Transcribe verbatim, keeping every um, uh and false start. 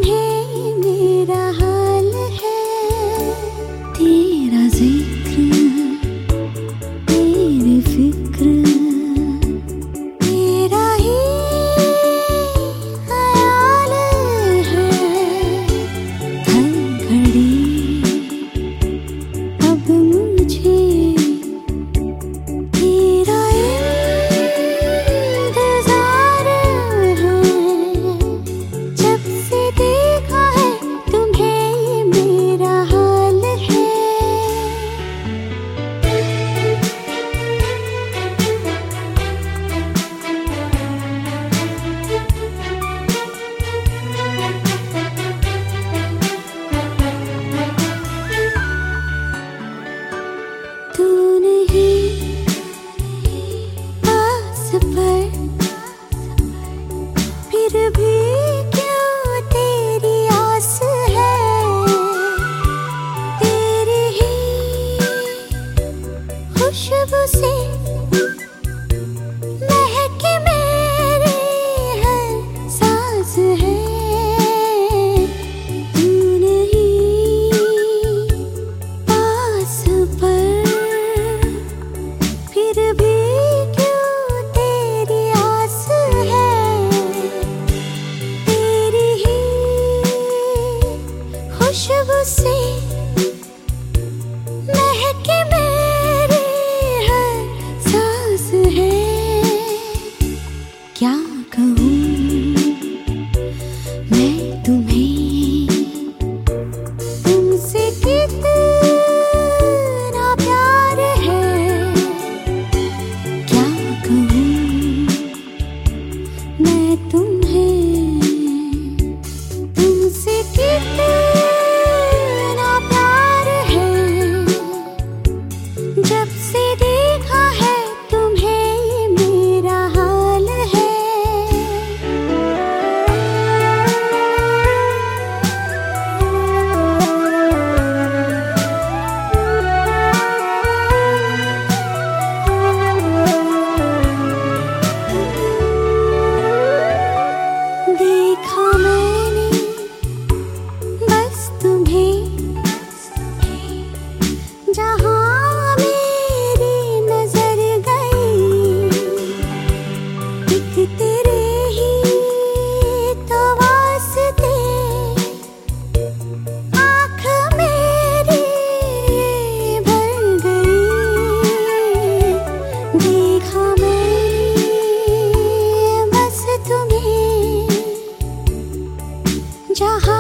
तुम्हें मेरा हाल है, तेरा जिक्र तेरी फिक्र तेरा ही ख्याल है, हर घड़ी अब मुझे तेरा इंतजार है, जब से देखा है तुम्हें ये मेरा हाल है। तू नहीं पास पर फिर भी क्यों तेरी आस है, तेरी ही खुशबू से महके मेरे हर सांस है। तू नहीं पास पर फिर भी क्यों तेरी आस है, तेरी ही खुशबू से महके मेरे हर सांस है। क्या कहूँ मैं तुम्हें, तुमसे कितना प्यार है, क्या कहूँ मैं तुम्हें, तुमसे कितना प्यार है, जब से देखा है तुम्हें ये मेरा हाल है। देखा मैंने बस तुम्हें, जहाँ मेरी नजर गई, एक तेरे ही तो वास्ते आँख मेरी भर गई। देखा मैंने बस तुम्हें, जहाँ